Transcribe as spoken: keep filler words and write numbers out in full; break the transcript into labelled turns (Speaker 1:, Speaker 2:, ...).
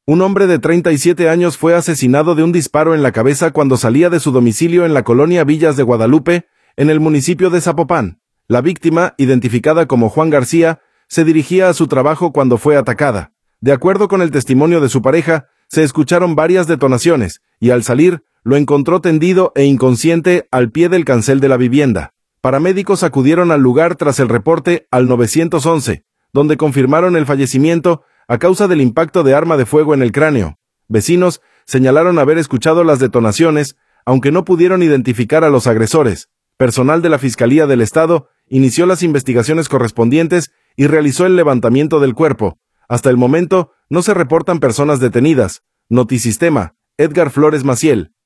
Speaker 1: Un hombre de treinta y siete años fue asesinado de un disparo en la cabeza cuando salía de su domicilio en la colonia Villas de Guadalupe, en el municipio de Zapopan. La víctima, identificada como Juan García, se dirigía a su trabajo cuando fue atacada. De acuerdo con el testimonio de su pareja, se escucharon varias detonaciones, y al salir, lo encontró tendido e inconsciente al pie del cancel de la vivienda. Paramédicos acudieron al lugar tras el reporte al nueve once, donde confirmaron el fallecimiento a causa del impacto de arma de fuego en el cráneo. Vecinos señalaron haber escuchado las detonaciones, aunque no pudieron identificar a los agresores. Personal de la Fiscalía del Estado inició las investigaciones correspondientes y realizó el levantamiento del cuerpo. Hasta el momento, no se reportan personas detenidas. Notisistema, Edgar Flores Maciel.